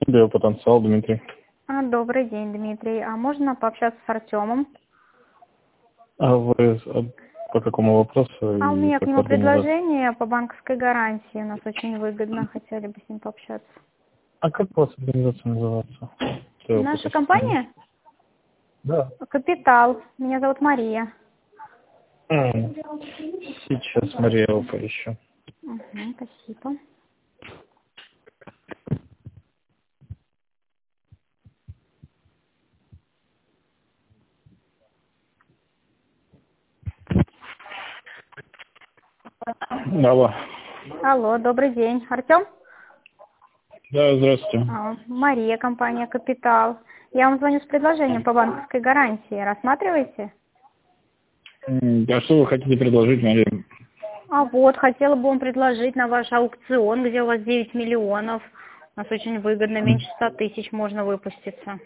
Биопотенциал, Дмитрий. Добрый день, Дмитрий. А можно пообщаться с Артемом? А вы по какому вопросу? У И меня к как нему организация? предложение по банковской гарантии. У нас очень выгодно. Хотели бы с ним пообщаться. А как у вас организация называется? Что я Наша пытаюсь вспомнить. компания? Да. Капитал. Меня зовут Мария. Сейчас Мария его поищу. Угу, спасибо. Алло. Алло, добрый день. Артем? Да, здравствуйте. Мария, компания Капитал. Я вам звоню с предложением по банковской гарантии. Рассматриваете? А что вы хотите предложить, Мария? Хотела бы вам предложить на ваш аукцион, где у вас 9 миллионов. У нас очень выгодно, меньше 100 тысяч можно выпуститься.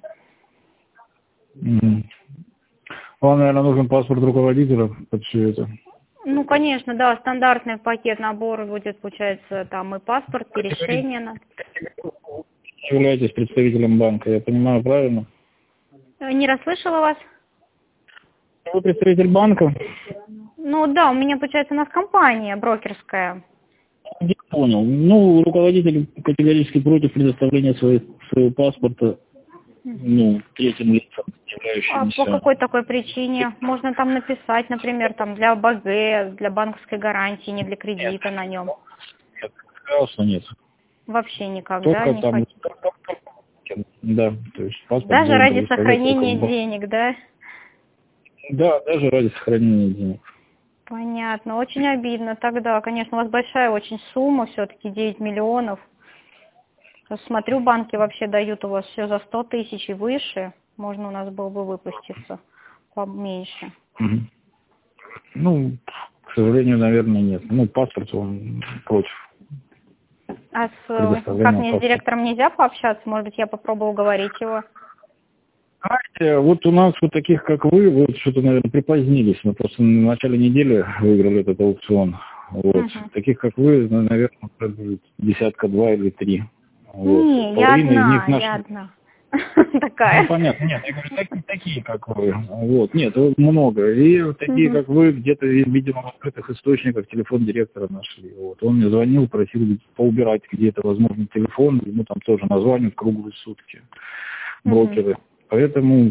Вам, наверное, нужен паспорт руководителя под все это. Ну, конечно, да, стандартный пакет набора будет, получается, там и паспорт, и решение. Вы являетесь представителем банка, я понимаю правильно? Не расслышала вас? Вы представитель банка? Ну да, у меня, получается, у нас компания брокерская. Я понял. Ну, руководитель категорически против предоставления своего паспорта, третьим лицам, А по являющимся. какой такой причине? Можно там написать, например, там для БГ, для банковской гарантии, не для кредита на нем. Я сказал, что нет. Вообще никак, да, Только не там, хотите? да, то есть паспорт Даже должен ради предоставлять сохранения только. денег, да? Да, даже ради сохранения денег. Понятно, очень обидно тогда. Конечно, у вас большая очень сумма, все-таки 9 миллионов. Смотрю, банки вообще дают у вас все за 100 тысяч и выше. Можно у нас было бы выпуститься поменьше. Ну, к сожалению, наверное, нет. Ну, паспорт он против Как предоставления мне с паспорта. директором нельзя пообщаться? Может быть, я попробую уговорить его? Знаете, вот у нас вот таких, как вы, вот что-то, наверное, припозднились. Мы просто на начале недели выиграли этот аукцион. Вот. Таких, как вы, наверное, будет десятка-два или три. Вот. Не, Половина из них я наши. одна. Ну, Такая. понятно, нет, я говорю, такие, как вы. Вот, нет, вот много. И вот такие, как вы, где-то, видимо, в открытых источниках телефон директора нашли. Вот. Он мне звонил, просил поубирать где-то, возможно, телефон, ему там тоже названивают круглые сутки брокеры. Поэтому,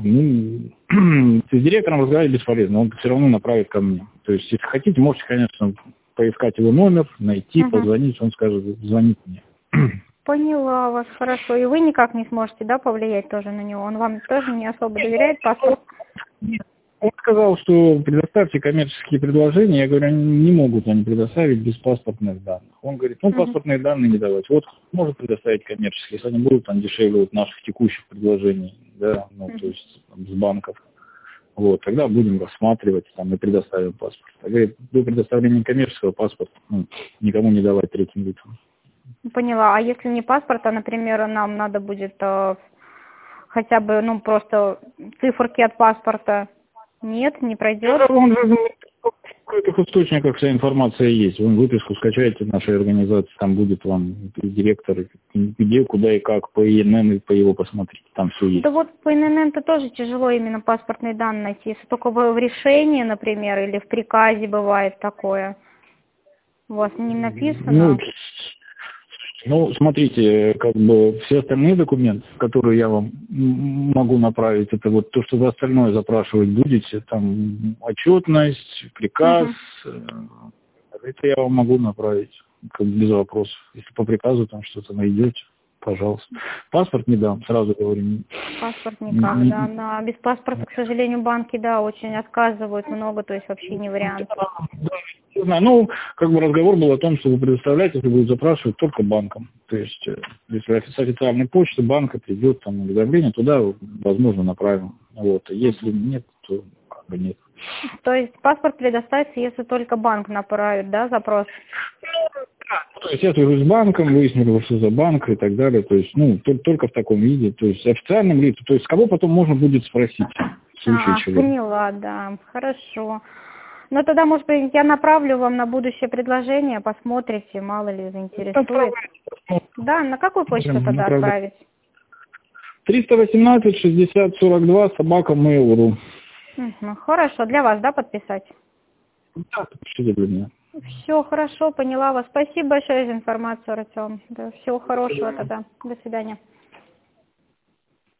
с директором разговаривать бесполезно, он все равно направит ко мне. То есть, если хотите, можете, конечно, поискать его номер, найти, позвонить, он скажет, звоните мне. Поняла вас, хорошо. И вы никак не сможете, да, повлиять тоже на него? Он вам тоже не особо доверяет паспорт? Он сказал, что предоставьте коммерческие предложения. Я говорю, не могут они предоставить без паспортных данных. Он говорит, паспортные данные не давать. Вот может предоставить коммерческие, если они будут там дешевле от наших текущих предложений, да, то есть там, с банков. Вот, тогда будем рассматривать там, и предоставим паспорт. А говорит, до предоставления коммерческого паспорта никому не давать третьим лицам. Поняла. А если не паспорт, а, например, нам надо будет хотя бы, просто циферки от паспорта? Нет, не пройдет? Он же в этих источниках вся информация есть. Вы выписку скачаете в нашей организации, там будет вам директор, где, куда и как, по ИНН и по его посмотрите, там все есть. Да вот по ИНН-то тоже тяжело именно паспортные данные найти. Если только в решении, например, или в приказе бывает такое. У вас не написано? Смотрите, все остальные документы, которые я вам могу направить, это вот то, что вы остальное запрашивать будете, там отчетность, приказ, это я вам могу направить, без вопросов. Если по приказу там что-то найдете, пожалуйста. Паспорт не дам, сразу говорю. Паспорт никак, да. Без паспорта, к сожалению, банки, да, очень отказывают много, то есть вообще не вариант. Не знаю, разговор был о том, что вы предоставляете, если будут запрашивать только банкам. То есть, если с официальной почты банка придет там уведомление, туда, возможно, направим. Вот. Если нет, то нет. То есть паспорт предоставится, если только банк направит, да, запрос? То есть я свяжусь с банком, выяснили, что за банк и так далее. То есть, только в таком виде. То есть официальным лицам. То есть кого потом можно будет спросить в случае чего. Поняла, да. Хорошо. Ну тогда, может быть, я направлю вам на будущее предложение, посмотрите, мало ли заинтересует. Да, на какую почту тогда отправить? 318 60 42 собака Mail.ru. Хорошо, для вас, да, подписать? Да, подпишите для меня. Все, хорошо, поняла вас. Спасибо большое за информацию, Артем. Да, всего хорошего тогда. До свидания.